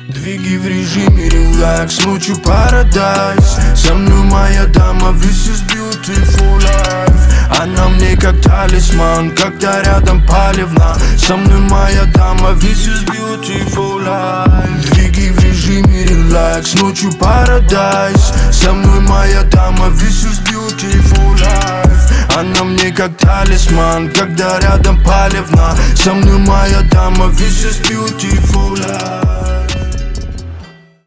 Двиги в режиме релакс, ночью парадайз. Со мной моя дама, this is beautiful life. Она мне как талисман, когда рядом палевна. Со мной моя дама, this is beautiful life. Двиги в режиме релакс, ночью парадайз. Со мной моя дама, this is beautiful life. Она мне как талисман, когда рядом палевна. Со мной моя дама, this is beautiful life.